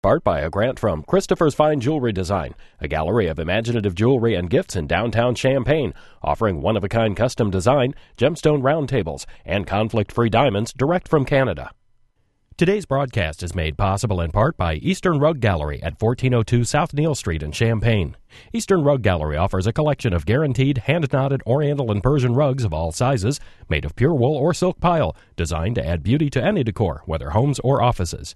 Part by a grant from Christopher's Fine Jewelry Design, a gallery of imaginative jewelry and gifts in downtown Champaign, offering one-of-a-kind custom design, gemstone round tables, and conflict-free diamonds direct from Canada. Today's broadcast is made possible in part by Eastern Rug Gallery at 1402 South Neal Street in Champaign. Eastern Rug Gallery offers a collection of guaranteed hand-knotted Oriental and Persian rugs of all sizes, made of pure wool or silk pile, designed to add beauty to any decor, whether homes or offices.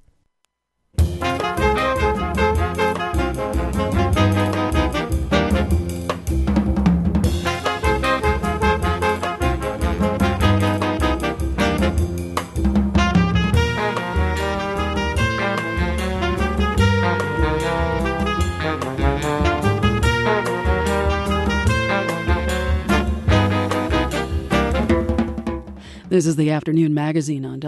This is the Afternoon Magazine on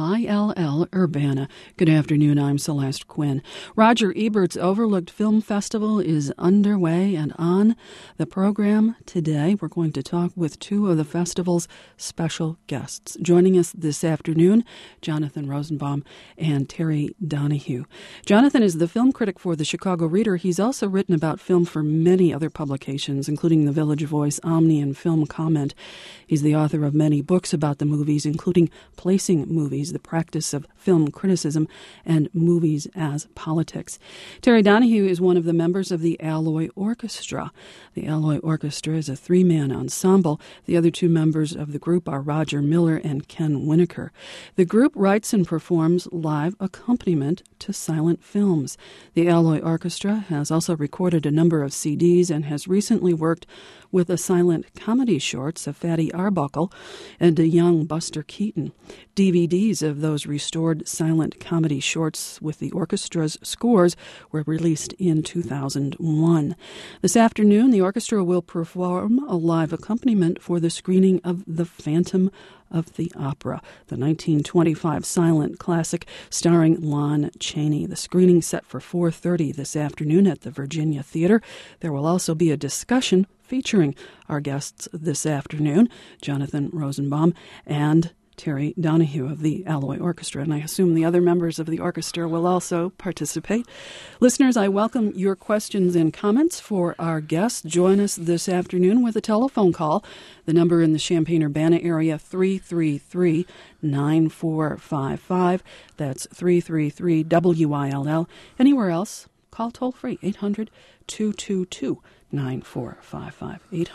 WILL Urbana. Good afternoon, I'm Celeste Quinn. Roger Ebert's Overlooked Film Festival is underway, and on the program today, we're going to talk with two of the festival's special guests. Joining us this afternoon, Jonathan Rosenbaum and Terry Donahue. Jonathan is the film critic for the Chicago Reader. He's also written about film for many other publications, including the Village Voice, Omni, and Film Comment. He's the author of many books about the movies, including Placing Movies, The Practice of Film Criticism, and Movies as Politics. Terry Donahue is one of the members of the Alloy Orchestra. The Alloy Orchestra is a three-man ensemble. The other two members of the group are Roger Miller and Ken Winokur. The group writes and performs live accompaniment to silent films. The Alloy Orchestra has also recorded a number of CDs and has recently worked with the silent comedy shorts of Fatty Arbuckle and a young Buster Keaton. DVDs of those restored silent comedy shorts with the orchestra's scores were released in 2001. This afternoon, the orchestra will perform a live accompaniment for the screening of The Phantom of the Opera, the 1925 silent classic starring Lon Chaney. The screening set for 4:30 this afternoon at the Virginia Theater. There will also be a discussion featuring our guests this afternoon, Jonathan Rosenbaum and Terry Donahue of the Alloy Orchestra, and I assume the other members of the orchestra will also participate. Listeners, I welcome your questions and comments for our guests. Join us this afternoon with a telephone call. The number in the Champaign-Urbana area, 333-9455. That's 333-WILL. Anywhere else, call toll-free, 800-222-9455.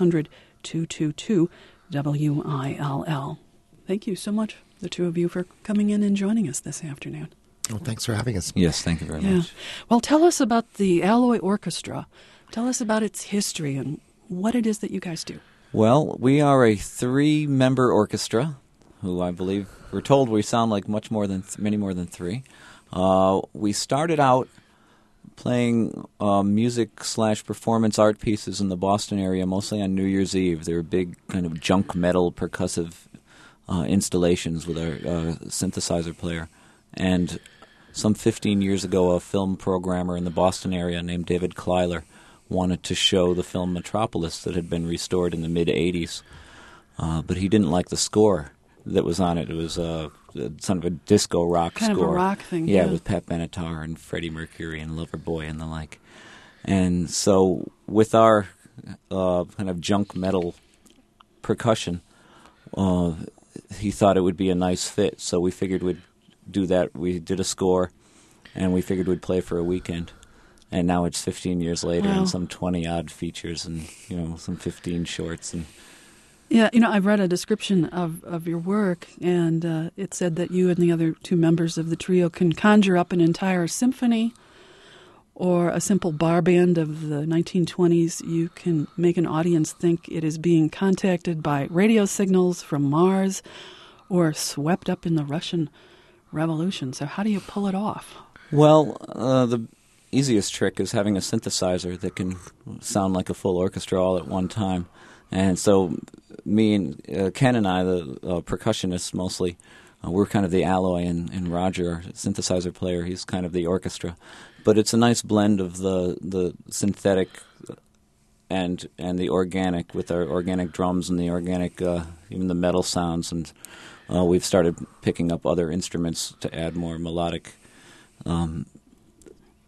800-222-WILL. Thank you so much, the two of you, for coming in and joining us this afternoon. Well, thanks for having us. Yes, thank you very much. Well, tell us about the Alloy Orchestra. Tell us about its history and what it is that you guys do. Well, we are a three-member orchestra, who I believe we're told we sound like many more than three. We started out playing music/performance art pieces in the Boston area, mostly on New Year's Eve. They were big kind of junk metal percussive installations with our synthesizer player. And some 15 years ago, a film programmer in the Boston area named David Kleiler wanted to show the film Metropolis that had been restored in the mid-'80s. But he didn't like the score that was on it. It was sort of a disco rock kind score. Kind of a rock thing. Yeah, with Pat Benatar and Freddie Mercury and Loverboy and the like. And so with our kind of junk metal percussion, he thought it would be a nice fit, so we figured we'd do that. We did a score, and we figured we'd play for a weekend. And now it's 15 years later, and some 20-odd features, and some 15 shorts. And yeah, I've read a description of your work, and it said that you and the other two members of the trio can conjure up an entire symphony or a simple bar band of the 1920s. You can make an audience think it is being contacted by radio signals from Mars or swept up in the Russian Revolution. So how do you pull it off? Well, the easiest trick is having a synthesizer that can sound like a full orchestra all at one time. And so me and Ken and I, the percussionists mostly, we're kind of the Alloy, and Roger, our synthesizer player, he's kind of the orchestra. But it's a nice blend of the synthetic and the organic, with our organic drums and the organic, even the metal sounds. And we've started picking up other instruments to add more melodic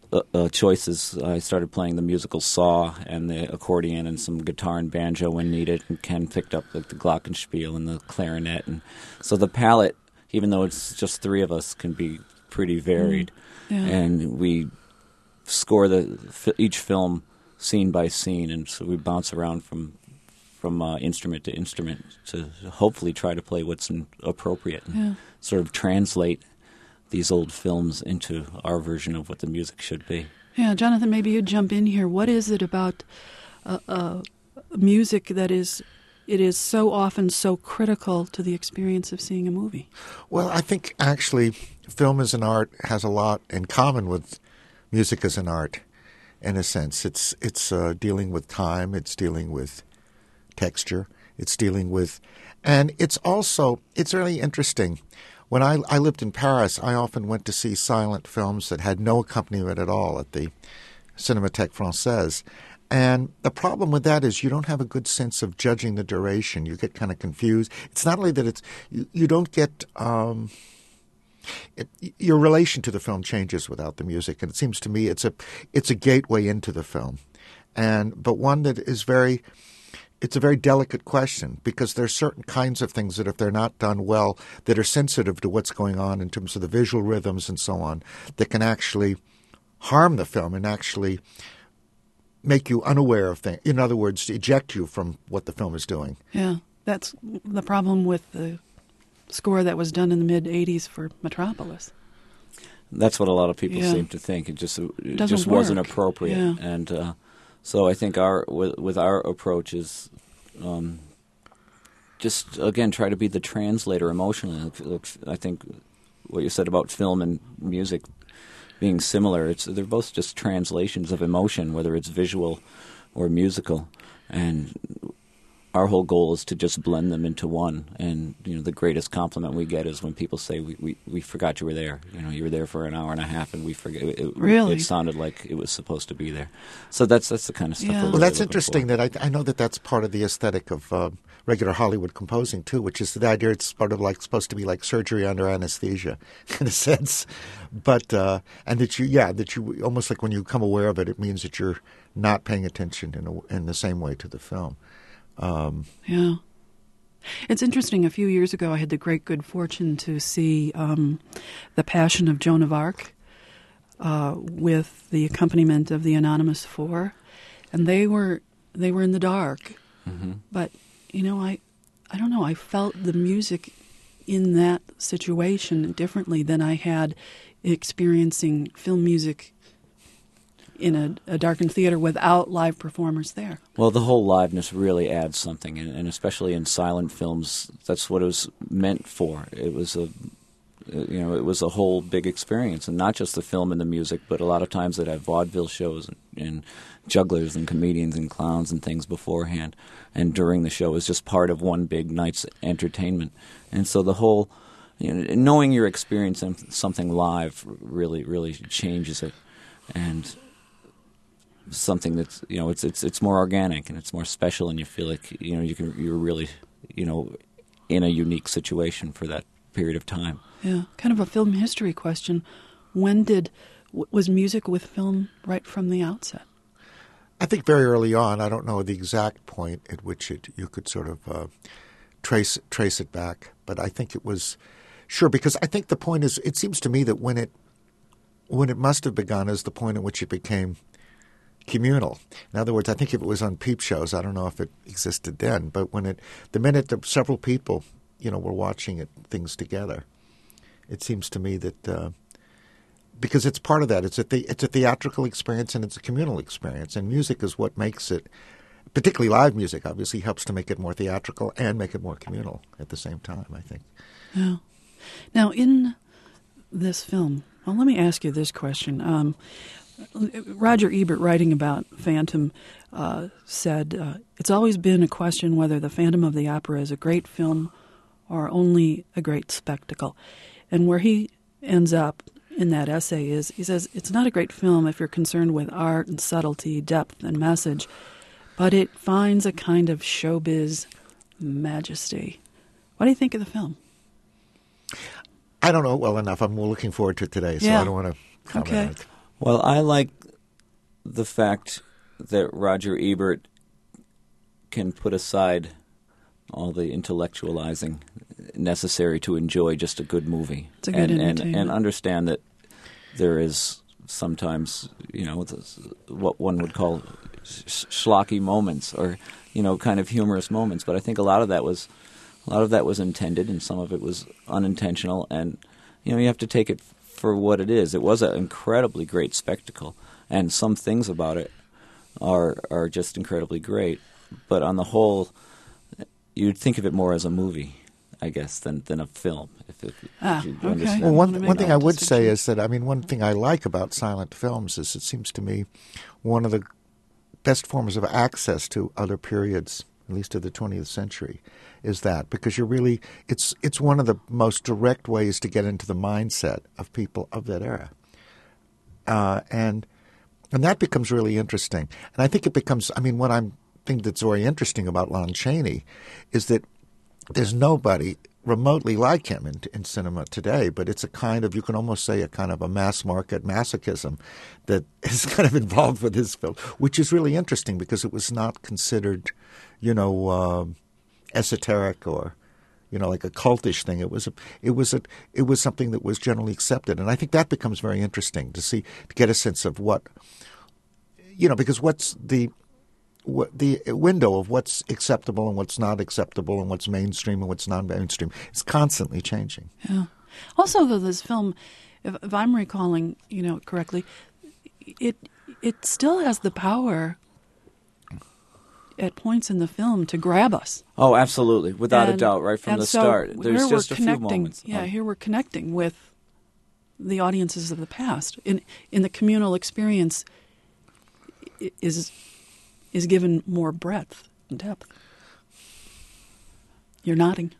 choices. I started playing the musical saw and the accordion and some guitar and banjo when needed, and Ken picked up the glockenspiel and the clarinet. And so the palette, even though it's just three of us, can be pretty varied. And we score each film scene by scene, and so we bounce around from instrument to instrument to hopefully try to play what's appropriate and sort of translate these old films into our version of what the music should be. Yeah, Jonathan, maybe you'd jump in here. What is it about music that is so often so critical to the experience of seeing a movie? Well, I think actually film as an art has a lot in common with music as an art, in a sense. It's dealing with time, it's dealing with texture, it's dealing with... And it's really interesting. When I lived in Paris, I often went to see silent films that had no accompaniment at all at the Cinémathèque Française. And the problem with that is you don't have a good sense of judging the duration. You get kind of confused. It's not only that you don't get... your relation to the film changes without the music. And it seems to me it's a gateway into the film. But one that is it's a very delicate question, because there's certain kinds of things that if they're not done well, that are sensitive to what's going on in terms of the visual rhythms and so on, that can actually harm the film and actually make you unaware of things. In other words, eject you from what the film is doing. Yeah, that's the problem with the score that was done in the mid-'80s for Metropolis. That's what a lot of people seem to think. It just wasn't appropriate. Yeah. And so I think with our approach is just, again, try to be the translator emotionally. I think what you said about film and music being similar, they're both just translations of emotion, whether it's visual or musical. And our whole goal is to just blend them into one. And the greatest compliment we get is when people say, "We forgot you were there. You were there for an hour and a half, and we forget." Really? It sounded like it was supposed to be there. So that's the kind of stuff. Yeah. We're Well, that's really interesting. for. That I know that's part of the aesthetic of regular Hollywood composing too, which is the idea it's sort of like supposed to be like surgery under anesthesia, in a sense. But and that you almost like when you become aware of it, it means that you're not paying attention in the same way to the film. Yeah. It's interesting. A few years ago, I had the great good fortune to see The Passion of Joan of Arc with the accompaniment of the Anonymous Four, and they were in the dark. Mm-hmm. But I don't know. I felt the music in that situation differently than I had experiencing film music in a darkened theater without live performers there. Well, the whole liveness really adds something, and especially in silent films, that's what it was meant for. It was it was a whole big experience, and not just the film and the music, but a lot of times they'd have vaudeville shows and jugglers and comedians and clowns and things beforehand, and during the show is just part of one big night's entertainment. And so the whole, knowing you're experiencing something live really, really changes it, and something that's it's more organic and it's more special, and you feel like you're really in a unique situation for that period of time. Yeah, kind of a film history question. Was music with film right from the outset? I think very early on. I don't know the exact point at which you could sort of trace it back, but I think it was sure, because I think the point is, it seems to me that when it must have begun is the point at which it became communal. In other words, I think if it was on peep shows, I don't know if it existed then, but the minute that several people, were watching things together, it seems to me that because it's part of that, it's a theatrical experience and it's a communal experience, and music is what makes it, particularly live music, obviously helps to make it more theatrical and make it more communal at the same time, I think. Yeah. Now, in this film, well, let me ask you this question. Roger Ebert, writing about Phantom, said, it's always been a question whether The Phantom of the Opera is a great film or only a great spectacle. And where he ends up in that essay is, he says, it's not a great film if you're concerned with art and subtlety, depth and message, but it finds a kind of showbiz majesty. What do you think of the film? I don't know it well enough. I'm looking forward to it today, so I don't want to comment on it. Well, I like the fact that Roger Ebert can put aside all the intellectualizing necessary to enjoy just a good movie. It's a good entertainment. And understand that there is sometimes, what one would call schlocky moments, or, kind of humorous moments. But I think a lot of that was intended, and some of it was unintentional. And, you have to take it for what it is. It was an incredibly great spectacle, and some things about it are just incredibly great. But on the whole, you'd think of it more as a movie, I guess, than a film. If you okay. understand. Well, one thing I would say is that, one thing I like about silent films is it seems to me one of the best forms of access to other periods, at least of the 20th century, is that, because it's one of the most direct ways to get into the mindset of people of that era. And that becomes really interesting. And I think it becomes, what I think that's very interesting about Lon Chaney is that there's nobody remotely like him in cinema today, but it's a kind of, you can almost say, a kind of a mass market masochism that is kind of involved with his film, which is really interesting because it was not considered, esoteric or, like a cultish thing. It was something that was generally accepted, and I think that becomes very interesting to get a sense of what, because what's the window of what's acceptable and what's not acceptable and what's mainstream and what's non-mainstream is constantly changing. Yeah. Also, though, this film, if I'm recalling, correctly, it still has the power at points in the film to grab us. Oh, absolutely, without a doubt, right from the start. There's just a few moments. Yeah, here we're connecting with the audiences of the past. In the communal experience is given more breadth and depth. You're nodding.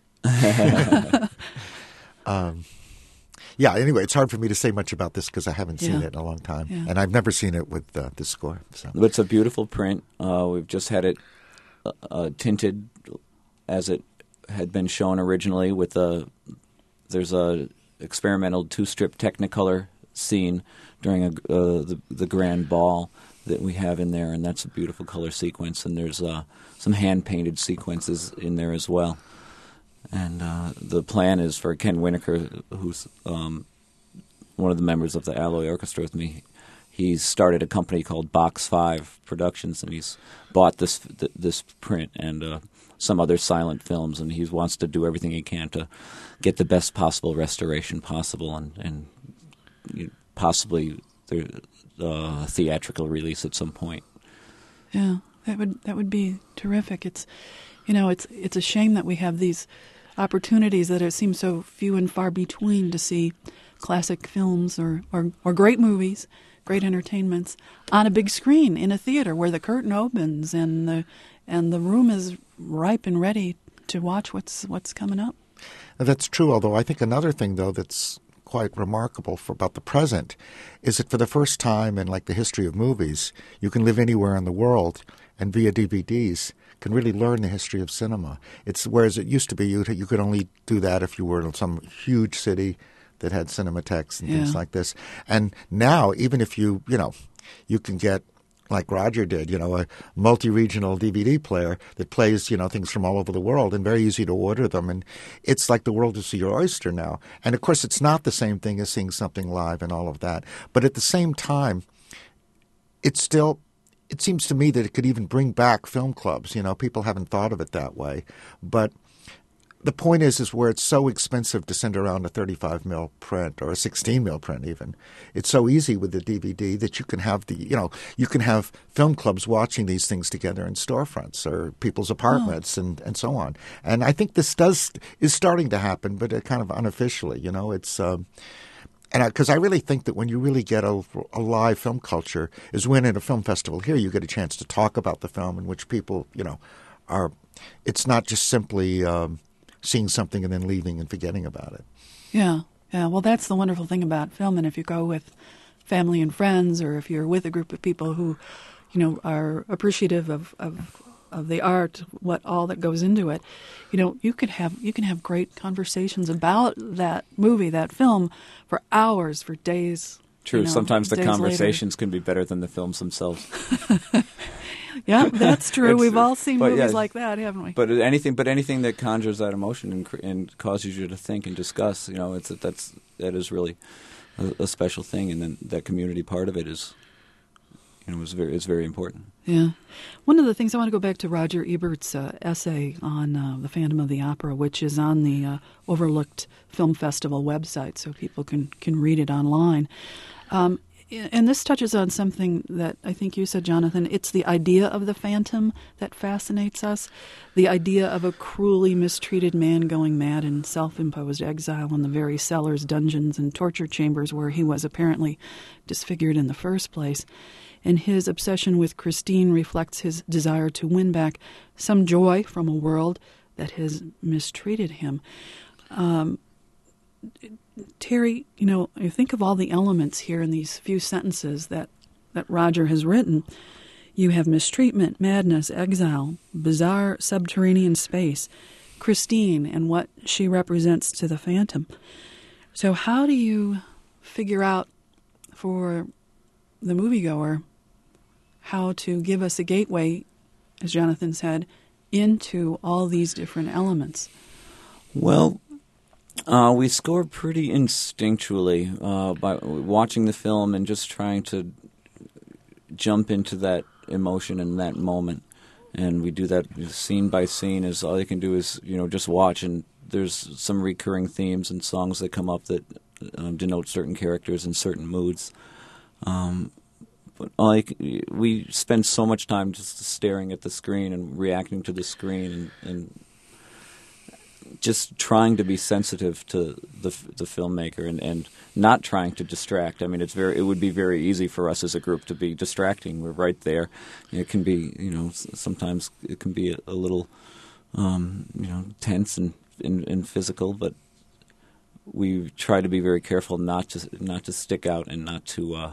Yeah, anyway, it's hard for me to say much about this because I haven't seen it in a long time. Yeah. And I've never seen it with the score. So. But it's a beautiful print. We've just had it tinted as it had been shown originally with there's a experimental 2-strip Technicolor scene during the grand ball that we have in there, and that's a beautiful color sequence, and there's some hand-painted sequences in there as well. And the plan is for Ken Winokur, who's one of the members of the Alloy Orchestra with me. He's started a company called Box 5 Productions, and he's bought this print and some other silent films, and he wants to do everything he can to get the best possible restoration possible, and possibly theatrical release at some point. Yeah, that would be terrific. It's it's a shame that we have these opportunities that seem so few and far between to see classic films or great movies, great entertainments on a big screen in a theater where the curtain opens and the room is ripe and ready to watch what's coming up. That's true, although I think another thing, though, that's quite remarkable about the present is that for the first time in the history of movies, you can live anywhere in the world and via DVDs can really learn the history of cinema. Whereas it used to be you could only do that if you were in some huge city that had cinematheques and things like this. And now, even if you can get, like Roger did, a multi-regional DVD player that plays, things from all over the world, and very easy to order them. And it's like the world is your oyster now. And, of course, it's not the same thing as seeing something live and all of that. But at the same time, it seems to me that it could even bring back film clubs. People haven't thought of it that way. But the point is where it's so expensive to send around a 35 mil print or a 16 mil print even. It's so easy with the DVD that you can have you can have film clubs watching these things together in storefronts or people's apartments and so on. And I think this is starting to happen, but kind of unofficially. It's and because I really think that when you really get a live film culture is when at a film festival here you get a chance to talk about the film in which people are. It's not just simply seeing something and then leaving and forgetting about it. Yeah. Well, that's the wonderful thing about film. And if you go with family and friends, or if you're with a group of people who, are appreciative of the art, all that goes into it, you can have great conversations about that movie, that film, for hours, for days True. Sometimes the days conversations can be better than the films themselves. Yeah, that's true. We've all seen movies like that, haven't we? But anything that conjures that emotion and causes you to think and discuss, that is really a special thing, and then that community part of it is very important. Yeah. One of the things, I want to go back to Roger Ebert's essay on the Phantom of the Opera, which is on the Overlooked Film Festival website, so people can read it online. And this touches on something that I think you said, Jonathan. It's the idea of the phantom that fascinates us, the idea of a cruelly mistreated man going mad in self-imposed exile in the very cellars, dungeons, and torture chambers where he was apparently disfigured in the first place. And his obsession with Christine reflects his desire to win back some joy from a world that has mistreated him. Terry, you think of all the elements here in these few sentences that Roger has written. You have mistreatment, madness, exile, bizarre subterranean space, Christine and what she represents to the Phantom. So how do you figure out for the moviegoer how to give us a gateway, as Jonathan said, into all these different elements? Well, we score pretty instinctually by watching the film and just trying to jump into that emotion in that moment. And we do that scene by scene. As all you can do is, just watch. And there's some recurring themes and songs that come up that denote certain characters and certain moods. But we spend so much time just staring at the screen and reacting to the screen and just trying to be sensitive to the filmmaker and not trying to distract. I mean, it would be very easy for us as a group to be distracting. We're right there. It can be, sometimes it can be a little, tense and physical, but we try to be very careful not to stick out and not to,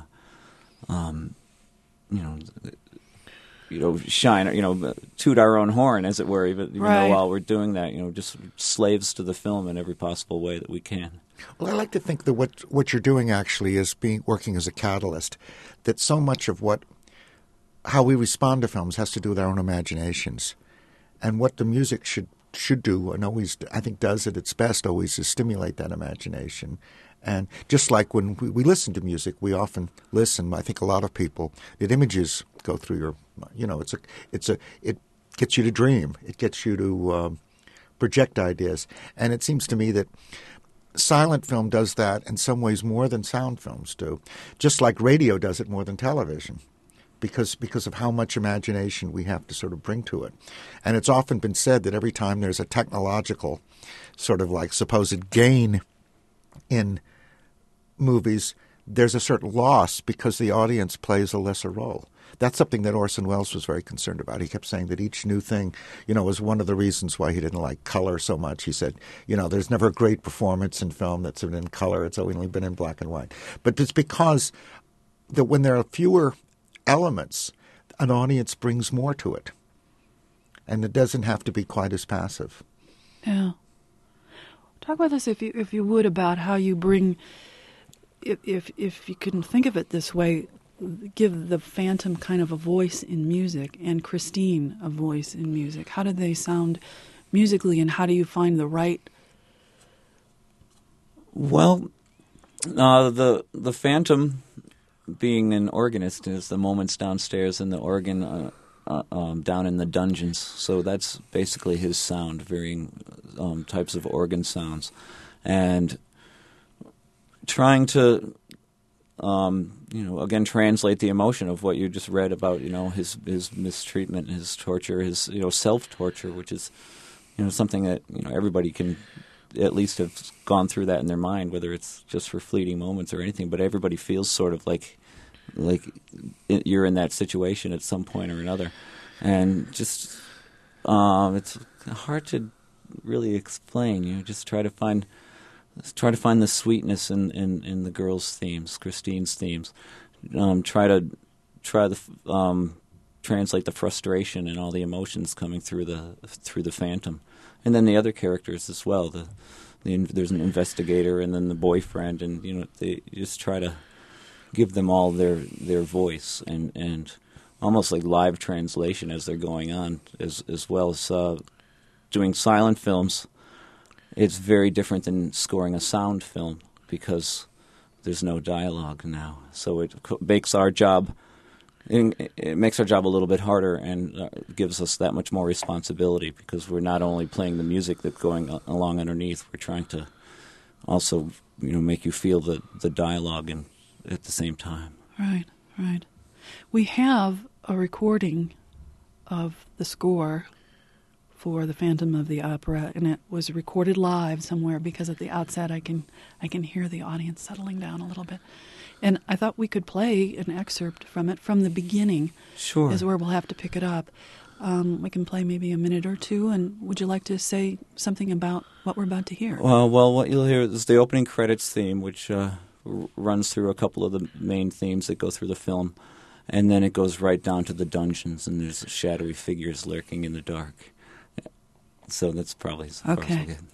shine, toot our own horn, as it were, even right. though while we're doing that, just slaves to the film in every possible way that we can. Well, I like to think that what you're doing actually is working as a catalyst, that so much of how we respond to films has to do with our own imaginations. And what the music should do, and always, I think, does at its best, always is stimulate that imagination. And just like when we listen to music, we often listen. I think a lot of people, that images go through your, it gets you to dream. It gets you to project ideas. And it seems to me that silent film does that in some ways more than sound films do, just like radio does it more than television, because of how much imagination we have to sort of bring to it. And it's often been said that every time there's a technological sort of like supposed gain in movies, there's a certain loss because the audience plays a lesser role. That's something that Orson Welles was very concerned about. He kept saying that each new thing, was one of the reasons why he didn't like color so much. He said, there's never a great performance in film that's been in color. It's only been in black and white. But it's because that when there are fewer elements, an audience brings more to it. And it doesn't have to be quite as passive. Yeah. Talk with us, if you would, about how you bring, if you can think of it this way, give the Phantom kind of a voice in music and Christine a voice in music. How do they sound musically, and how do you find the right? Well, the Phantom, being an organist, is the moments downstairs and the organ down in the dungeons. So that's basically his sound, varying types of organ sounds, and trying to again translate the emotion of what you just read about, his mistreatment, his torture, his self-torture, which is something that everybody can at least have gone through that in their mind, whether it's just for fleeting moments or anything. But everybody feels sort of like you're in that situation at some point or another, and just it's hard to really explain. Just try to find the sweetness in the girls' themes, Christine's themes. Try to translate the frustration and all the emotions coming through the Phantom, and then the other characters as well. There's an investigator and then the boyfriend, and you just try to give them all their voice and almost like live translation as they're going on, as well as doing silent films. It's very different than scoring a sound film because there's no dialogue now. So it makes our job a little bit harder and gives us that much more responsibility because we're not only playing the music that's going along underneath, we're trying to also make you feel the dialogue at the same time. Right. We have a recording of the score for The Phantom of the Opera, and it was recorded live somewhere because at the outset I can hear the audience settling down a little bit. And I thought we could play an excerpt from it from the beginning. Sure. Is where we'll have to pick it up. We can play maybe a minute or two, and would you like to say something about what we're about to hear? Well, what you'll hear is the opening credits theme, which runs through a couple of the main themes that go through the film, and then it goes right down to the dungeons, and there's shadowy figures lurking in the dark. So that's probably as far as I'll get.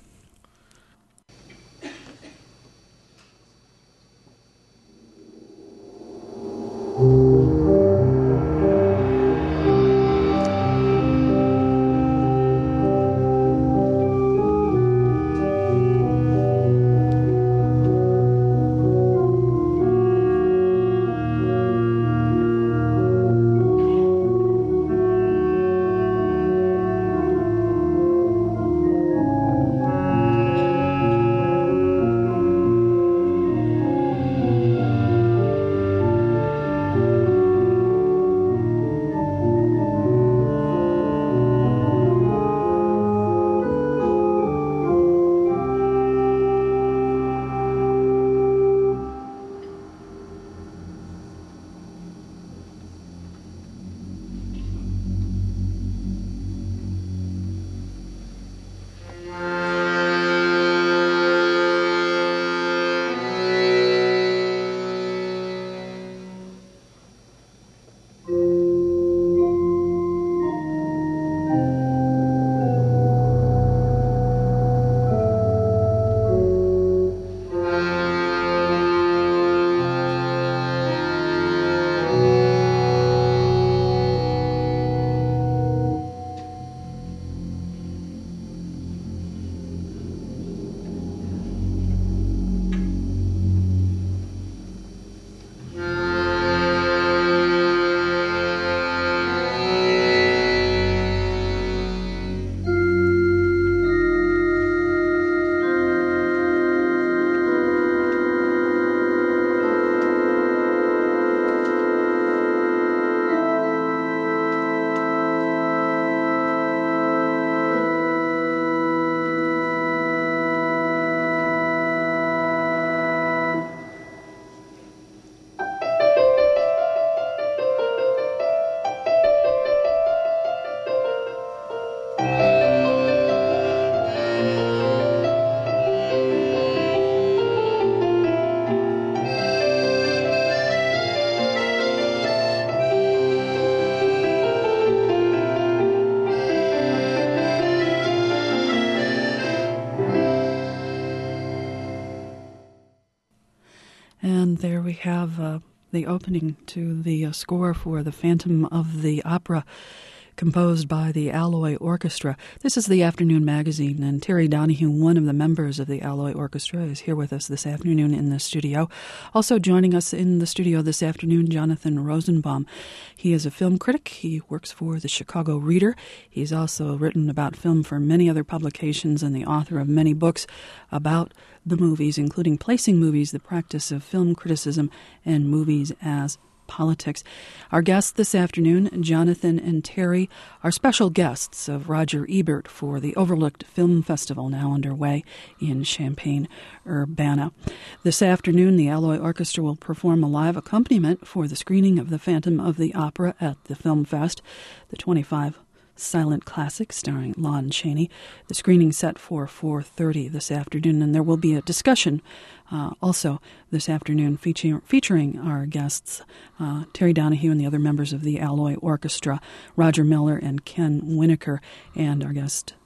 And there we have the opening to the score for The Phantom of the Opera, composed by the Alloy Orchestra. This is the Afternoon Magazine, and Terry Donahue, one of the members of the Alloy Orchestra, is here with us this afternoon in the studio. Also joining us in the studio this afternoon, Jonathan Rosenbaum. He is a film critic. He works for the Chicago Reader. He's also written about film for many other publications and the author of many books about the movies, including Placing Movies, the Practice of Film Criticism, and Movies as Politics. Our guests this afternoon, Jonathan and Terry, are special guests of Roger Ebert for the Overlooked Film Festival, now underway in Champaign-Urbana. This afternoon, the Alloy Orchestra will perform a live accompaniment for the screening of The Phantom of the Opera at the Film Fest, the 25 silent classic starring Lon Chaney. The screening set for 4:30 this afternoon, and there will be a discussion also this afternoon featuring our guests, Terry Donahue and the other members of the Alloy Orchestra, Roger Miller and Ken Winokur, and our guest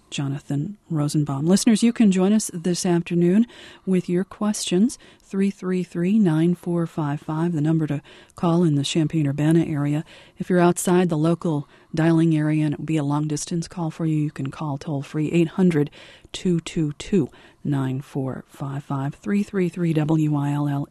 Jonathan Rosenbaum. Listeners, you can join us this afternoon with your questions, 333-9455, the number to call in the Champaign-Urbana area. If you're outside the local dialing area and it will be a long-distance call for you, you can call toll-free 800-222-9455, 333-WILL,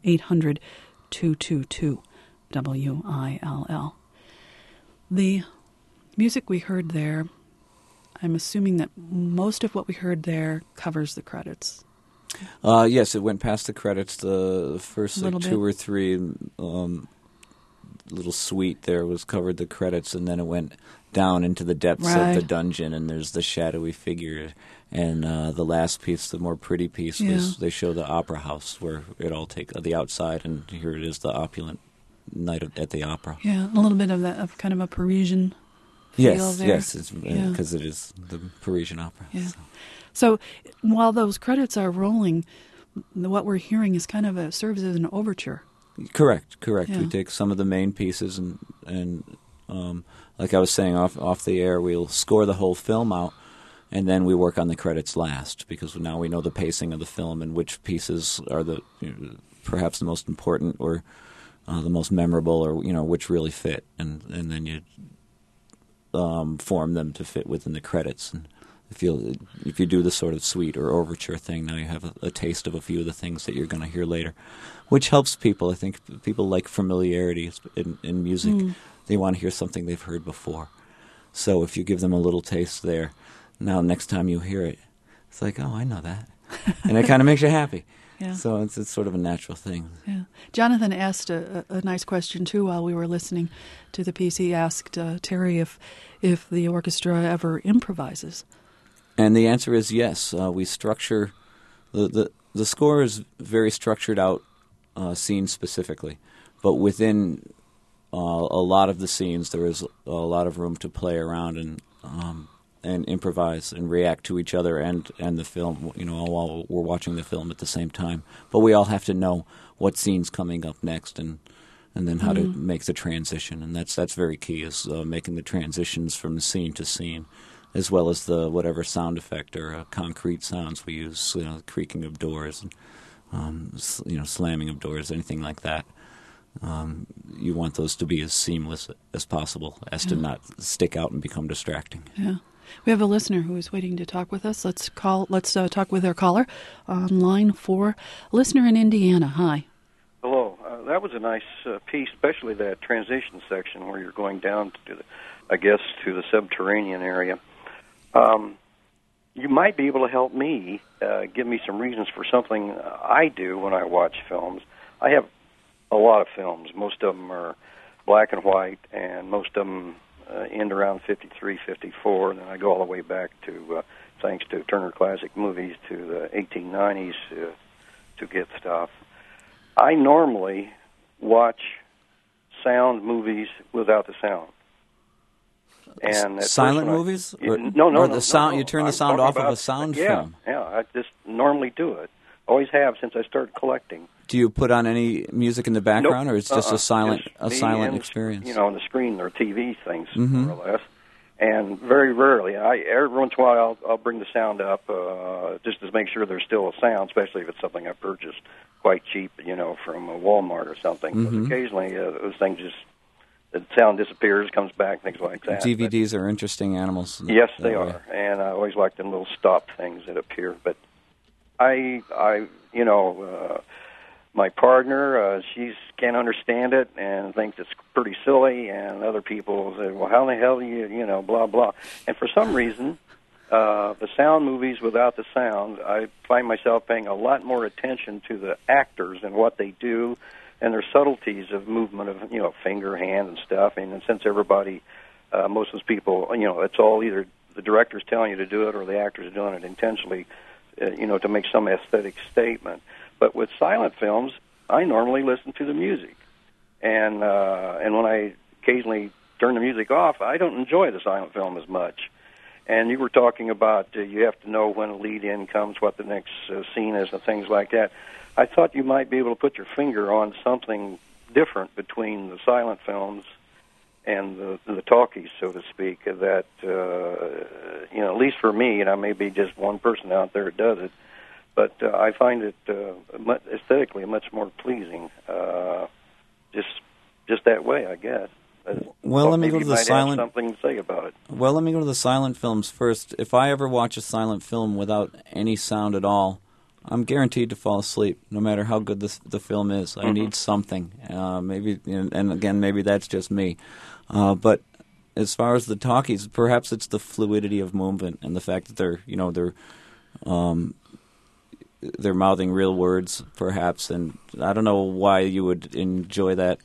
800-222-WILL. The music we heard there, I'm assuming that most of what we heard there covers the credits. Yes, it went past the credits. The first two or three little suite there was covered the credits, and then it went down into the depths of the dungeon, and there's the shadowy figure. And the last piece, the more pretty piece, was they show the opera house where it all takes the outside, and here it is, the opulent night at the opera. Yeah, a little bit of that, of kind of a Parisian feel there. Yes, because it is the Parisian opera. Yeah. So while those credits are rolling, what we're hearing is kind of serves as an overture. Correct. Yeah. We take some of the main pieces and like I was saying off the air, we'll score the whole film out, and then we work on the credits last, because now we know the pacing of the film and which pieces are perhaps the most important or the most memorable, or which really fit, and then you form them to fit within the credits. And if you do the sort of suite or overture thing, now you have a taste of a few of the things that you're going to hear later, which helps people. I think people like familiarity in music. They want to hear something they've heard before. So if you give them a little taste there, now next time you hear it, it's like, oh, I know that. And it kind of makes you happy. Yeah. So it's sort of a natural thing. Yeah. Jonathan asked a nice question, too, while we were listening to the piece. He asked Terry if the orchestra ever improvises. And the answer is yes. We structure the score is very structured out, scene specifically, but within a lot of the scenes there is a lot of room to play around and improvise and react to each other and the film. While we're watching the film at the same time, but we all have to know what scene's coming up next and then how to make the transition, and that's very key, is making the transitions from scene to scene, as well as the whatever sound effect or concrete sounds we use, creaking of doors, and slamming of doors, anything like that. You want those to be as seamless as possible, as to not stick out and become distracting. Yeah. We have a listener who is waiting to talk with us. Let's talk with our caller on line 4. Listener in Indiana. Hi. Hello. That was a nice piece, especially that transition section where you're going down to the subterranean area. You might be able to help me, give me some reasons for something I do when I watch films. I have a lot of films. Most of them are black and white, and most of them end around 53, 54, and then I go all the way back to, thanks to Turner Classic Movies, to the 1890s to get stuff. I normally watch sound movies without the sound. And silent movies? No. The sound. You turn the sound off of a sound film. Yeah, I just normally do it. Always have since I started collecting. Do you put on any music in the background, or it's just a silent experience? On the screen, there are TV things, more or less. And very rarely, every once in a while, I'll bring the sound up just to make sure there's still a sound, especially if it's something I purchased quite cheap, from a Walmart or something. But occasionally, those things the sound disappears, comes back, things like that. DVDs are interesting animals. Yes, they are. And I always like them little stop things that appear. But my partner, she can't understand it and thinks it's pretty silly, and other people say, well, how the hell do you, blah, blah. And for some reason, the sound movies without the sound, I find myself paying a lot more attention to the actors and what they do and their subtleties of movement of, finger, hand, and stuff. And since everybody, most of those people, it's all either the director's telling you to do it or the actors are doing it intentionally, to make some aesthetic statement. But with silent films, I normally listen to the music, and when I occasionally turn the music off, I don't enjoy the silent film as much. And you were talking about you have to know when a lead-in comes, what the next scene is, and things like that. I thought you might be able to put your finger on something different between the silent films and the talkies, so to speak, that, at least for me, and I may be just one person out there that does it, but I find it aesthetically much more pleasing, just that way, I guess. Well, let me go to the silent. Something to say about it. Well, let me go to the silent films first. If I ever watch a silent film without any sound at all, I'm guaranteed to fall asleep, no matter how good the film is. I need something. Maybe, and again, maybe that's just me. But as far as the talkies, perhaps it's the fluidity of movement and the fact that they're mouthing real words, perhaps. And I don't know why you would enjoy that.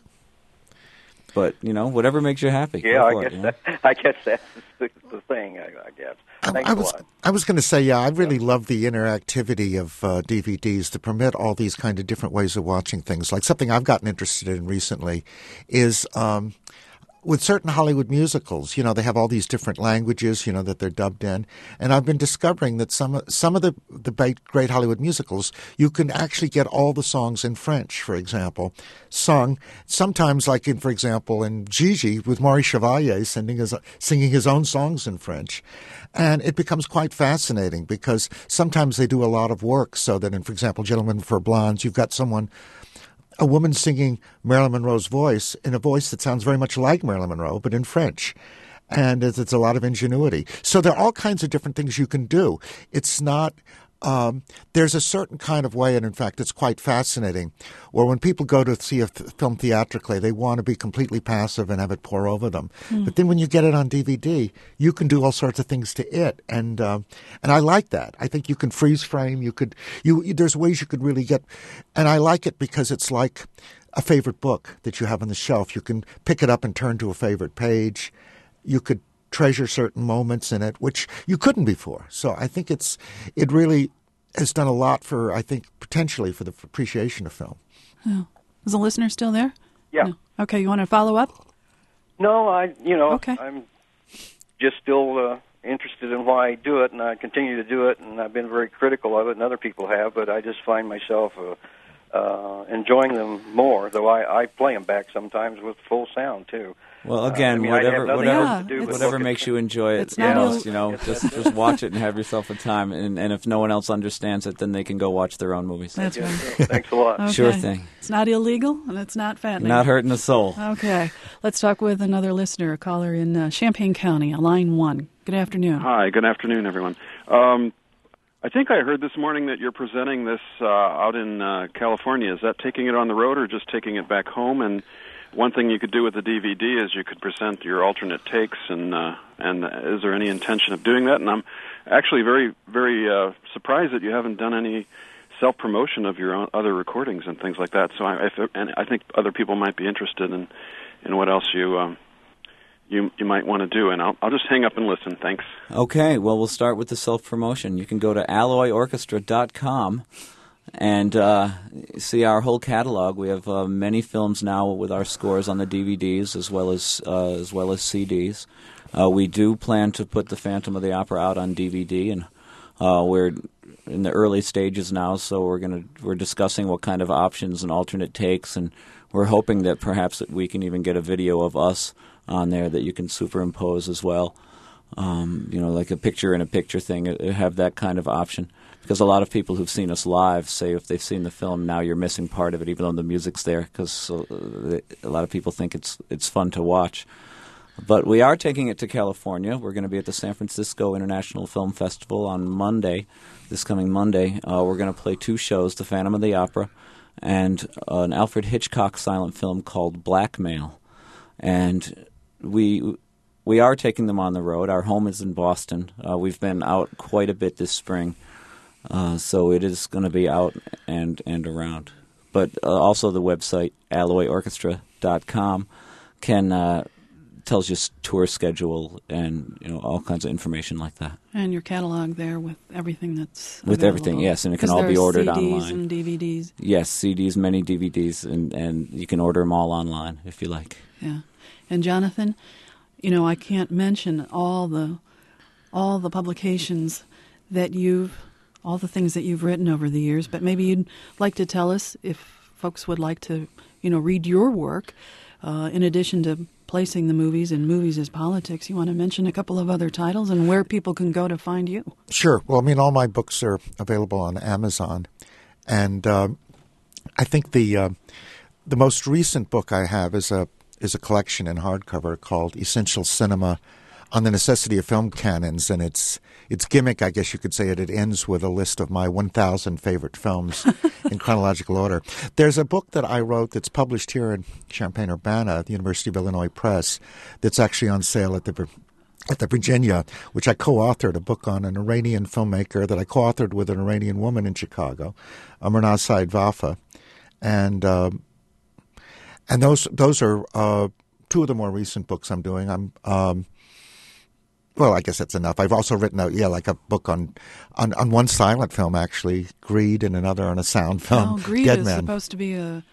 But, whatever makes you happy. Yeah, I guess that's the thing, I guess. Thanks a lot. I was going to say, I really love the interactivity of DVDs to permit all these kind of different ways of watching things. Like something I've gotten interested in recently is with certain Hollywood musicals, they have all these different languages, that they're dubbed in. And I've been discovering that some of the great Hollywood musicals, you can actually get all the songs in French, for example, sung sometimes like for example, in Gigi with Maurice Chevalier singing his own songs in French. And it becomes quite fascinating because sometimes they do a lot of work so that in, for example, Gentlemen for Blondes, you've got a woman singing Marilyn Monroe's voice in a voice that sounds very much like Marilyn Monroe, but in French. And it's a lot of ingenuity. So there are all kinds of different things you can do. It's not there's a certain kind of way, and in fact it's quite fascinating, where when people go to see a film theatrically, they want to be completely passive and have it pour over them. But then when you get it on DVD, you can do all sorts of things to it, and I like that. I think you can freeze frame. There's ways you could really get, and I like it because it's like a favorite book that you have on the shelf. You can pick it up and turn to a favorite page. You could treasure certain moments in it, which you couldn't before. So I think it really has done a lot for, I think, potentially for the appreciation of film. Oh. Is the listener still there? Yeah. No. Okay, you want to follow up? No, Okay. I'm just still interested in why I do it, and I continue to do it, and I've been very critical of it, and other people have, but I just find myself enjoying them more, though I play them back sometimes with full sound, too. Well, again, whatever makes you enjoy it, just watch it and have yourself a time. And if no one else understands it, then they can go watch their own movies. That's right. Thanks a lot. Okay. Sure thing. It's not illegal, and it's not fattening. Not hurting the soul. Okay. Let's talk with another listener, a caller in Champaign County, line 1. Good afternoon. Hi, good afternoon, everyone. I think I heard this morning that you're presenting this out in California. Is that taking it on the road or just taking it back home? And one thing you could do with the DVD is you could present your alternate takes, and is there any intention of doing that? And I'm actually very, very surprised that you haven't done any self-promotion of your own other recordings and things like that. So I think other people might be interested in what else you might want to do. And I'll just hang up and listen. Thanks. Okay, well, we'll start with the self-promotion. You can go to alloyorchestra.com and see our whole catalog. We have many films now with our scores on the DVDs as well as CDs. We do plan to put the Phantom of the Opera out on DVD, and we're in the early stages now. So we're discussing what kind of options and alternate takes, and we're hoping that perhaps that we can even get a video of us on there that you can superimpose as well. Like a picture-in-a-picture thing, have that kind of option. Because a lot of people who've seen us live say if they've seen the film, now you're missing part of it, even though the music's there, because a lot of people think it's fun to watch. But we are taking it to California. We're going to be at the San Francisco International Film Festival on Monday, this coming Monday. We're going to play 2 shows, The Phantom of the Opera and an Alfred Hitchcock silent film called Blackmail. And we are taking them on the road. Our home is in Boston. We've been out quite a bit this spring. So it is going to be out and around. But also the website, alloyorchestra.com, tells you tour schedule and all kinds of information like that. And your catalog there with everything that's with available. Everything, yes, and it can all be ordered CDs online. CDs and DVDs. Yes, CDs, many DVDs, and you can order them all online if you like. Yeah, and Jonathan, I can't mention all the publications that all the things that you've written over the years, but maybe you'd like to tell us, if folks would like to, read your work, in addition to placing the movies in Movies as Politics, you want to mention a couple of other titles and where people can go to find you? Sure. Well, I mean, all my books are available on Amazon. And I think the most recent book I have is a collection in hardcover called Essential Cinema on the Necessity of Film Canons, and its gimmick, I guess you could say it ends with a list of my 1,000 favorite films in chronological order. There's a book that I wrote that's published here in Champaign-Urbana at the University of Illinois Press that's actually on sale at the Virginia, which I co-authored, a book on an Iranian filmmaker that I co-authored with an Iranian woman in Chicago, Murnaz Saeed Vafa, and those are two of the more recent books I'm doing. Well, I guess that's enough. I've also written like a book on one silent film, actually, Greed, and another on a sound film, Greed Dead is Man. supposed to be a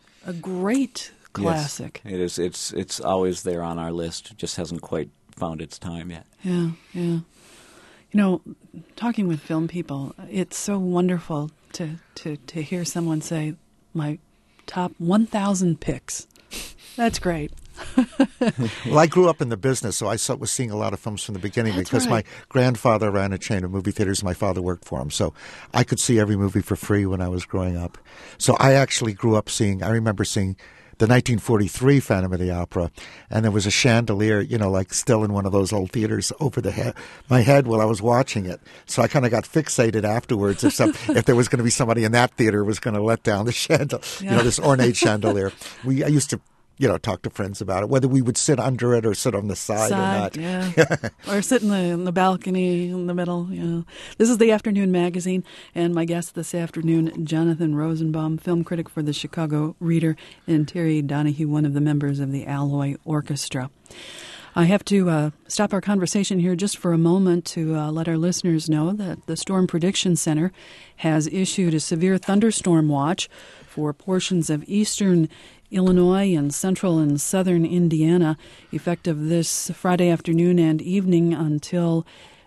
great classic. Yes, it is. It's always there on our list. It just hasn't quite found its time yet. Yeah. You know, talking with film people, it's so wonderful to hear someone say, my top 1,000 picks. That's great. Well, I grew up in the business, so I was seeing a lot of films from the beginning. That's because right. my grandfather ran a chain of movie theaters. My father worked for him, so I could see every movie for free when I was growing up. So I actually grew up I remember seeing the 1943 Phantom of the Opera, and there was a chandelier, like still in one of those old theaters over my head while I was watching it. So I kind of got fixated afterwards if there was going to be somebody in that theater who was going to let down the chandelier, this ornate chandelier. I used to talk to friends about it, whether we would sit under it or sit on the side or not. Yeah. Or sit in the balcony in the middle. Yeah. This is the Afternoon Magazine, and my guest this afternoon, Jonathan Rosenbaum, film critic for the Chicago Reader, and Terry Donahue, one of the members of the Alloy Orchestra. I have to stop our conversation here just for a moment to let our listeners know that the Storm Prediction Center has issued a severe thunderstorm watch for portions of eastern Illinois and central and southern Indiana, effective this Friday afternoon and evening until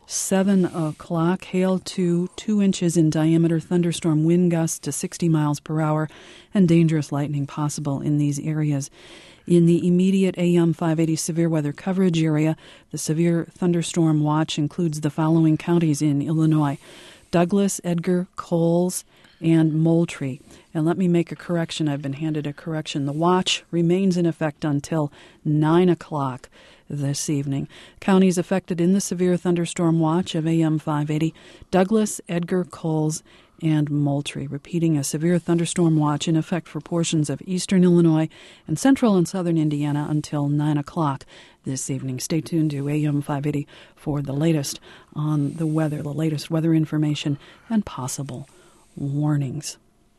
7 o'clock. Hail to 2 inches in diameter, thunderstorm wind gusts to 60 miles per hour, and dangerous lightning possible in these areas. In the immediate AM 580 severe weather coverage area, the severe thunderstorm watch includes the following counties in Illinois: Douglas, Edgar, Coles, and Moultrie. And let me make a correction. I've been handed a correction. The watch remains in effect until 9 o'clock this evening. Counties affected in the severe thunderstorm watch of AM 580, Douglas, Edgar, Coles, and Moultrie. Repeating, a severe thunderstorm watch in effect for portions of eastern Illinois and central and southern Indiana until 9 o'clock this evening. Stay tuned to AM 580 for the latest on the weather, the latest weather information, and possible warnings.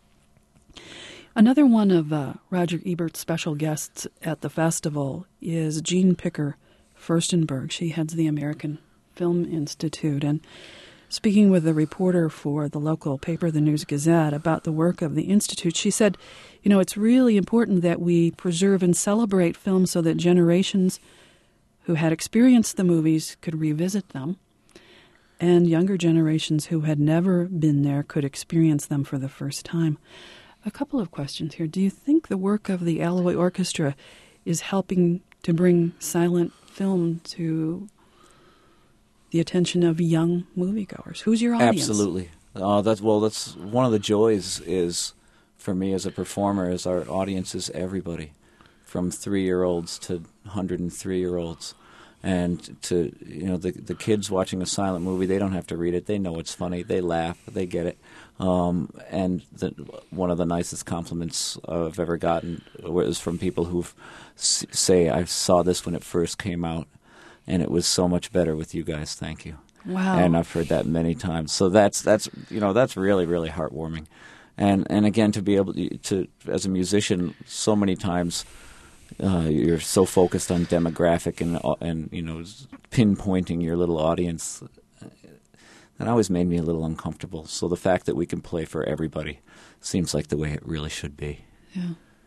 Another one of Roger Ebert's special guests at the festival is Jean Picker Furstenberg. She heads the American Film Institute. And speaking with a reporter for the local paper, the News-Gazette, about the work of the Institute, she said, it's really important that we preserve and celebrate film so that generations who had experienced the movies could revisit them, and younger generations who had never been there could experience them for the first time. A couple of questions here. Do you think the work of the Alloy Orchestra is helping to bring silent film to the attention of young moviegoers? Who's your audience? Absolutely. That's one of the joys is, for me as a performer, is our audience is everybody, from 3-year-olds to 103-year-olds. And to the kids watching a silent movie, they don't have to read it. They know it's funny. They laugh. They get it. And one of the nicest compliments I've ever gotten was from people who say, "I saw this when it first came out, and it was so much better with you guys. Thank you." Wow! And I've heard that many times. So that's really, really heartwarming. And again, to be able to as a musician, so many times. You're so focused on demographic and pinpointing your little audience. That always made me a little uncomfortable. So the fact that we can play for everybody seems like the way it really should be. Yeah.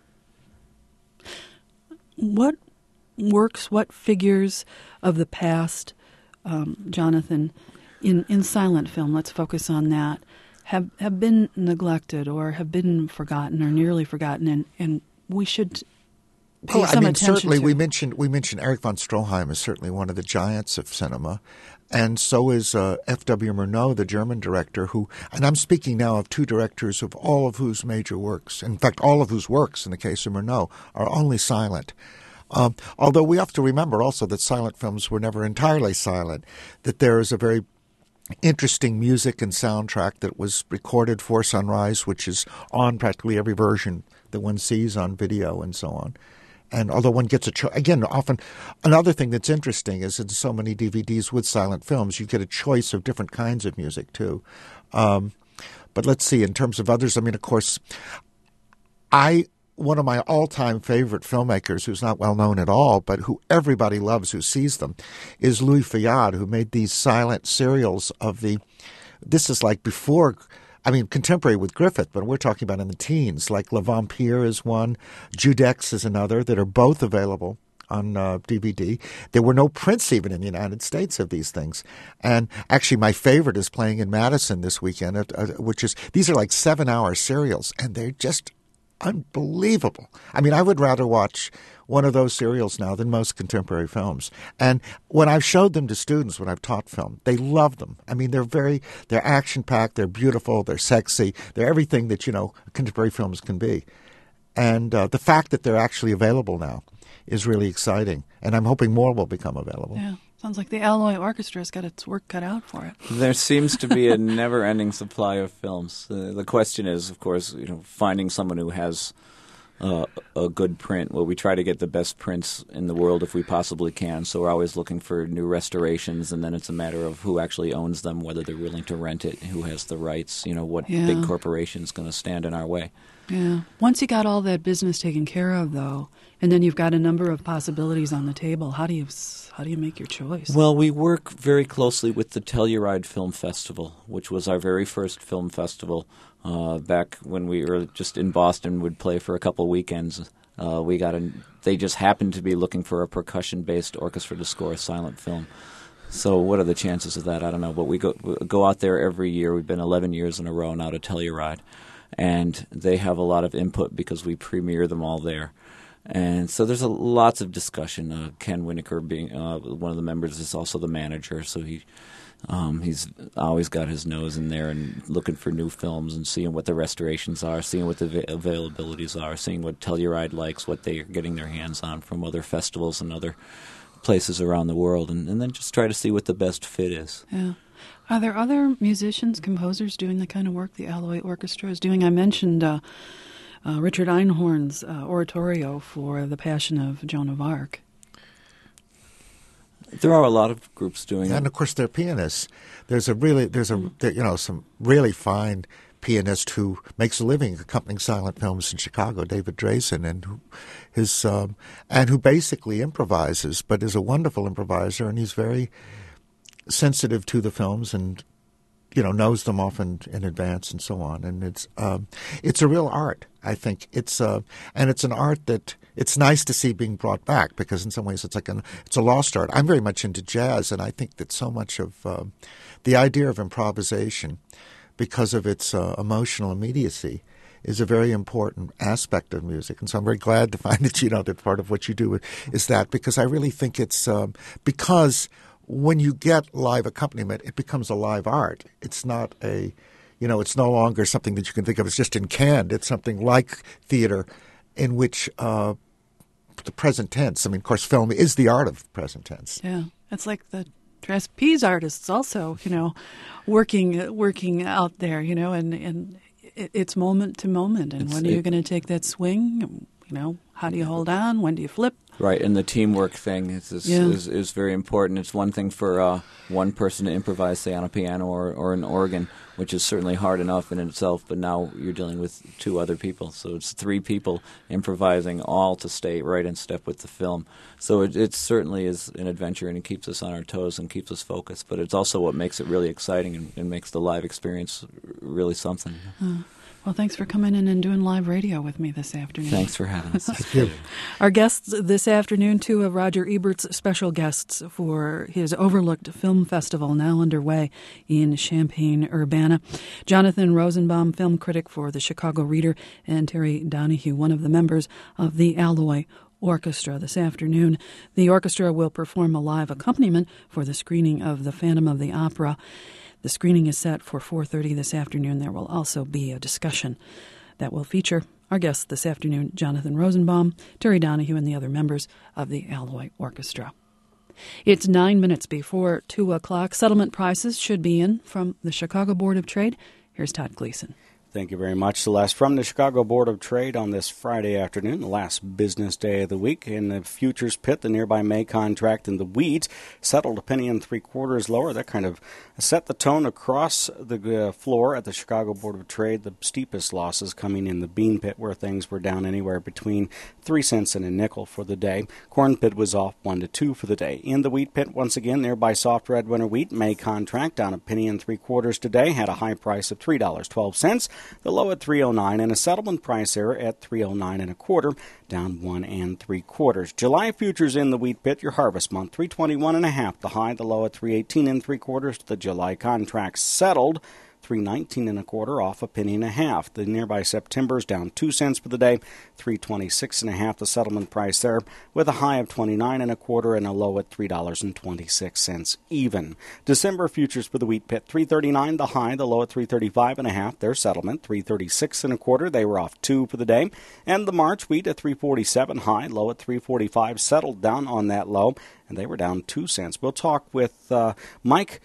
What works, what figures of the past, Jonathan, in silent film, let's focus on that, have been neglected or have been forgotten or nearly forgotten, and we should pay Well, some attention certainly to. we mentioned Erich von Stroheim is certainly one of the giants of cinema, and so is F.W. Murnau, the German director, who, and I'm speaking now of two directors of all of whose major works, in fact, all of whose works, in the case of Murnau, are only silent. Although we have to remember also that silent films were never entirely silent, that there is a very interesting music and soundtrack that was recorded for Sunrise, which is on practically every version that one sees on video and so on. And although one gets again, often another thing that's interesting is in so many DVDs with silent films, you get a choice of different kinds of music too. But let's see, in terms of others, I mean, of course, one of my all-time favorite filmmakers, who's not well known at all, but who everybody loves who sees them, is Louis Fayard, who made these silent serials of this is like before, I mean, contemporary with Griffith, but we're talking about in the teens, like Le Vampire is one, Judex is another, that are both available on DVD. There were no prints even in the United States of these things. And actually my favorite is playing in Madison this weekend, these are like 7-hour serials, and they're just unbelievable. I mean, I would rather watch one of those serials now than most contemporary films. And when I've showed them to students, when I've taught film, they love them. I mean, they're action-packed, they're beautiful, they're sexy, they're everything that, contemporary films can be. And the fact that they're actually available now is really exciting. And I'm hoping more will become available. Yeah. Sounds like the Alloy Orchestra has got its work cut out for it. There seems to be a never-ending supply of films. The question is, of course, finding someone who has a good print. Well, we try to get the best prints in the world if we possibly can, so we're always looking for new restorations, and then it's a matter of who actually owns them, whether they're willing to rent it, who has the rights, what big corporation is going to stand in our way. Yeah. Once you got all that business taken care of, though, and then you've got a number of possibilities on the table, how do you make your choice? Well, we work very closely with the Telluride Film Festival, which was our very first film festival back when we were just in Boston, would play for a couple weekends. They just happened to be looking for a percussion-based orchestra to score a silent film. So what are the chances of that? I don't know, but we go out there every year. We've been 11 years in a row now to Telluride. And they have a lot of input because we premiere them all there. And so there's lots of discussion. Ken Winokur, being one of the members, is also the manager, so he's always got his nose in there and looking for new films and seeing what the restorations are, seeing what the availabilities are, seeing what Telluride likes, what they are getting their hands on from other festivals and other places around the world, and then just try to see what the best fit is. Yeah. Are there other musicians, composers doing the kind of work the Alloy Orchestra is doing? I mentioned Richard Einhorn's oratorio for The Passion of Joan of Arc. There are a lot of groups doing it. And, of course, they're pianists. There's some really fine pianist who makes a living accompanying silent films in Chicago, David Drazen, and who basically improvises, but is a wonderful improviser, and he's very sensitive to the films and knows them often in advance and so on. And it's a real art, I think. It's an art that it's nice to see being brought back, because in some ways it's a lost art. I'm very much into jazz, and I think that so much of the idea of improvisation, because of its emotional immediacy, is a very important aspect of music. And so I'm very glad to find that that part of what you do is that, because I really think it's because when you get live accompaniment, it becomes a live art. It's not it's no longer something that you can think of as just in canned. It's something like theater, in which the present tense, of course, film is the art of present tense. Yeah. It's like the trapeze artists also, working out there, and it's moment to moment. And when are you going to take that swing? How do you hold on? When do you flip? Right, and the teamwork thing is very important. It's one thing for one person to improvise, say, on a piano or an organ, which is certainly hard enough in itself, but now you're dealing with two other people. So it's three people improvising, all to stay right in step with the film. So it certainly is an adventure, and it keeps us on our toes and keeps us focused, but it's also what makes it really exciting and makes the live experience really something. Well, thanks for coming in and doing live radio with me this afternoon. Thanks for having us. Thank you. Our guests this afternoon, two of Roger Ebert's special guests for his Overlooked Film Festival, now underway in Champaign-Urbana. Jonathan Rosenbaum, film critic for the Chicago Reader, and Terry Donahue, one of the members of the Alloy Orchestra this afternoon. The orchestra will perform a live accompaniment for the screening of The Phantom of the Opera. The screening is set for 4:30 this afternoon. There will also be a discussion that will feature our guests this afternoon, Jonathan Rosenbaum, Terry Donahue, and the other members of the Alloy Orchestra. It's 9 minutes before 2 o'clock. Settlement prices should be in from the Chicago Board of Trade. Here's Todd Gleason. Thank you very much, Celeste. From the Chicago Board of Trade on this Friday afternoon, the last business day of the week. In the futures pit, the nearby May contract in the wheat settled a penny and 3/4 lower. That kind of set the tone across the floor at the Chicago Board of Trade. The steepest losses coming in the bean pit, where things were down anywhere between 3 cents and a nickel for the day. Corn pit was off 1 to 2 for the day. In the wheat pit, once again, nearby soft red winter wheat, May contract down a penny and 3/4 today, had a high price of $3.12. The low at $3.09 and a settlement price error at $3.09 1/4, down 1 3/4. July futures in the wheat pit, your harvest month, 321 1/2. The high, the low at 318 3/4. The July contract settled 319 1/4, off a penny and a half. The nearby September's down 2 cents for the day, 326 1/2. The settlement price there, with a high of 29 1/4 and a low at $3.26 even. December futures for the wheat pit, 339 the high, the low at 335 1/2. Their settlement 336 1/4. They were off 2 for the day. And the March wheat at 347 high, low at 345, settled down on that low, and they were down 2 cents. We'll talk with Mike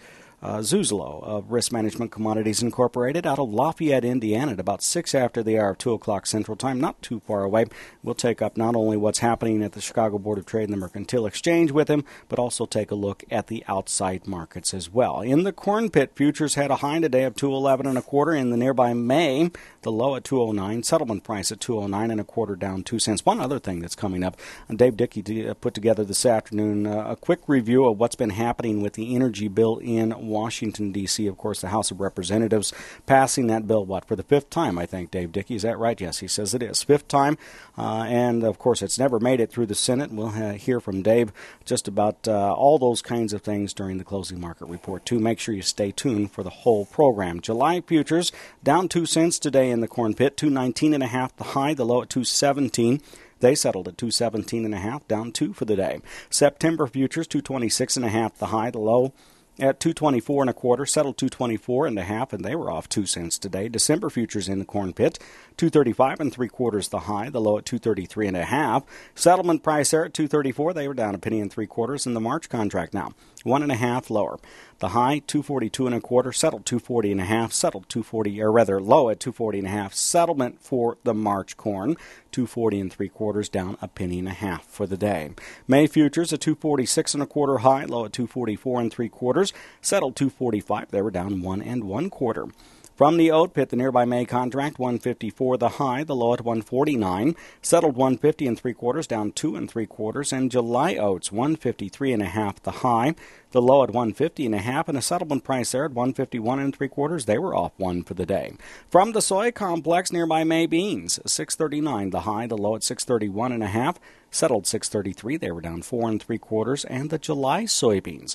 Zuzolo of Risk Management Commodities Incorporated out of Lafayette, Indiana, at about 6 after the hour of 2 o'clock Central Time, not too far away. We'll take up not only what's happening at the Chicago Board of Trade and the Mercantile Exchange with him, but also take a look at the outside markets as well. In the corn pit, futures had a high today of 211 1/4. In the nearby May, the low at 209, settlement price at 209 1/4, down 2 cents. One other thing that's coming up, Dave Dickey put together this afternoon a quick review of what's been happening with the energy bill in Washington, D.C. Of course, the House of Representatives passing that bill, for the 5th time, I think, Dave Dickey. Is that right? Yes, he says it is. 5th time. And, of course, it's never made it through the Senate. We'll hear from Dave just about all those kinds of things during the closing market report, too. Make sure you stay tuned for the whole program. July futures down 2 cents today in the corn pit, 219 1/2 the high, the low at 217. They settled at 217 1/2, down 2 for the day. September futures, 226 1/2 the high, the low at 224 1/4, settled 224 1/2, and they were off 2 cents today. December futures in the corn pit, 235 3/4 the high, the low at 233 1/2. Settlement price there at 234. They were down a penny and 3/4 in the March contract now, 1 1/2 lower. The high 242 1/4, settled 240 1/2, settled 240, or rather low at 240 1/2. Settlement for the March corn, 240 3/4, down a penny and a half for the day. May futures at 246 1/4 high, low at 244 3/4, settled 245. They were down 1 1/4. From the oat pit, the nearby May contract, 154 the high, the low at 149, settled 150 3/4, down 2 3/4, and July oats, 153 1/2 the high, the low at 150 1/2, and a settlement price there at 151 3/4. They were off 1 for the day. From the soy complex, nearby May beans, 639 the high, the low at 631 1/2, settled 633. They were down 4 3/4, and the July soybeans,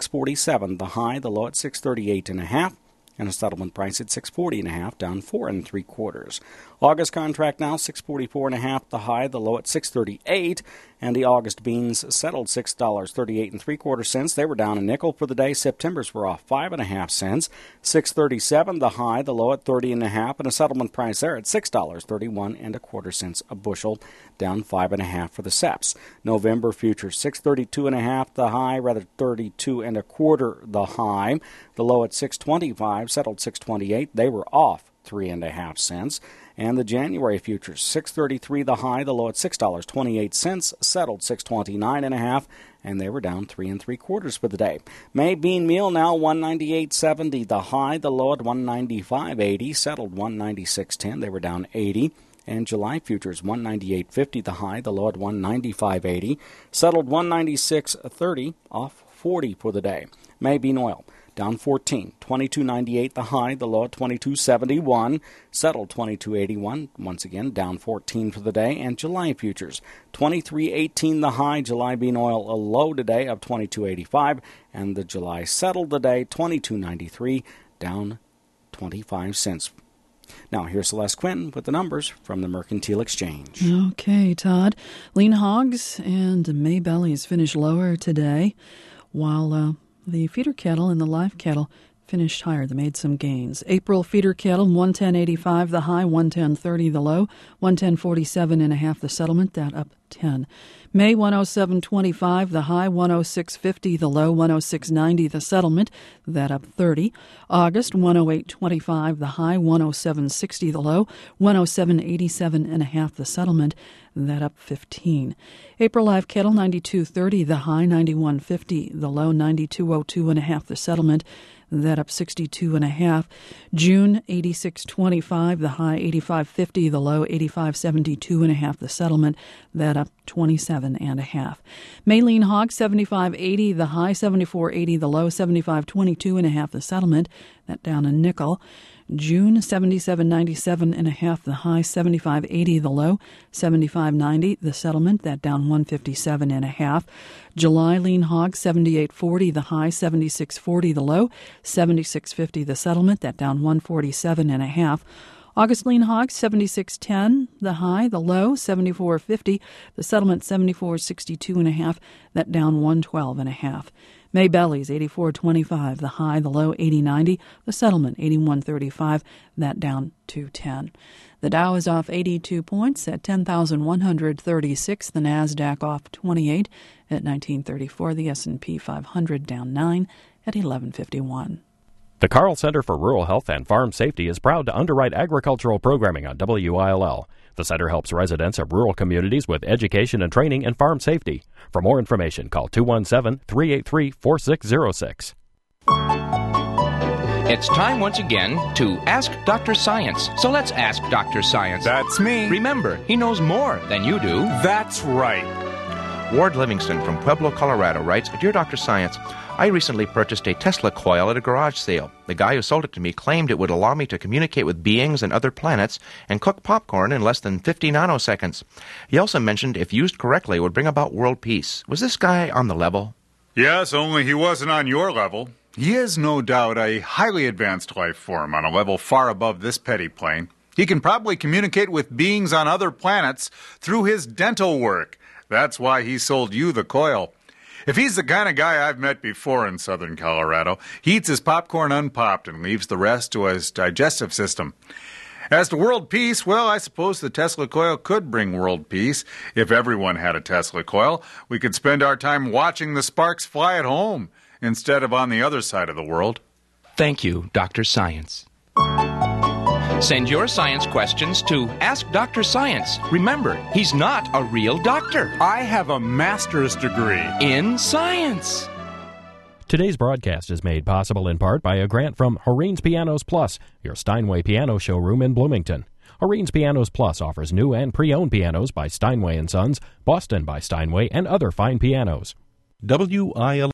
647 the high, the low at 638 1/2. And a settlement price at 640 1/2, down 4 3/4. August contract now, 644 1/2 the high, the low at 638, and the August beans settled $6.38 3/4. They were down a nickel for the day. September's were off 5 1/2 cents, 637 the high, the low at 30 1/2, and a settlement price there at $6.31 1/4 a bushel, down 5 1/2 for the SEPs. November futures, 632 1/2 the high, rather 32 1/4 the high, the low at 625, settled 628. They were off 3 1/2 cents. And the January futures, 633 the high, the low at $6.28, settled 629 1/2, and they were down 3 3/4 for the day. May bean meal now 198.70 the high, the low at 195.80, settled 196.10. They were down 80. And July futures 198.50 the high, the low at 195.80, settled 196.30, off 40 for the day. May bean oil down 14, 22.98 the high, the low at 22.71, settled 22.81, once again down 14 for the day. And July futures 23.18 the high, July bean oil a low today of 22.85, and the July settled today 22.93, down 25 cents. Now, here's Celeste Quinn with the numbers from the Mercantile Exchange. Okay, Todd. Lean hogs and May bellies finish lower today, while the feeder cattle and the live cattle finished higher. They made some gains. April feeder cattle, 110.85 the high, 110.30 the low, 110.47.5 the settlement, that up 10. May, 107.25 the high, 106.50 the low, 106.90 the settlement, that up 30. August, 108.25 the high, 107.60 the low, 107.87.5 the settlement, that up 15. April live cattle, 92.30 the high, 91.50 the low, 92.02.5 the settlement, that up 62.5. June, 86.25 the high, 85.50 the low, 85.72.5 the settlement, that up 27.5. May lean hog, 75.80 the high, 74.80 the low, 75.22.5 the settlement, that down a nickel. June, 77.97.5 the high, 75.80 the low, 75.90 the settlement, that down 157.5. July lean hog, 78.40 the high, 76.40 the low, 76.50 the settlement, that down 147.5. August lean hog, 76.10 the high, the low, 74.50 the settlement, 74.62.5, that down 112.5. May bellies, 84.25 the high, the low, 80.90 the settlement, 81.35, that down 210. The Dow is off 82 points at 10,136. The Nasdaq off 28 at 1934. The S&P 500 down 9 at 1151. The Carl Center for Rural Health and Farm Safety is proud to underwrite agricultural programming on WILL. The center helps residents of rural communities with education and training in farm safety. For more information, call 217-383-4606. It's time once again to Ask Dr. Science. So let's ask Dr. Science. That's me. Remember, he knows more than you do. That's right. Ward Livingston from Pueblo, Colorado writes, Dear Dr. Science, I recently purchased a Tesla coil at a garage sale. The guy who sold it to me claimed it would allow me to communicate with beings and other planets and cook popcorn in less than 50 nanoseconds. He also mentioned if used correctly it would bring about world peace. Was this guy on the level? Yes, only he wasn't on your level. He is no doubt a highly advanced life form on a level far above this petty plane. He can probably communicate with beings on other planets through his dental work. That's why he sold you the coil. If he's the kind of guy I've met before in southern Colorado, he eats his popcorn unpopped and leaves the rest to his digestive system. As to world peace, well, I suppose the Tesla coil could bring world peace. If everyone had a Tesla coil, we could spend our time watching the sparks fly at home instead of on the other side of the world. Thank you, Dr. Science. Send your science questions to Ask Dr. Science. Remember, he's not a real doctor. I have a master's degree in science. Today's broadcast is made possible in part by a grant from Horine's Pianos Plus, your Steinway piano showroom in Bloomington. Horine's Pianos Plus offers new and pre-owned pianos by Steinway & Sons, Boston by Steinway, and other fine pianos. WIL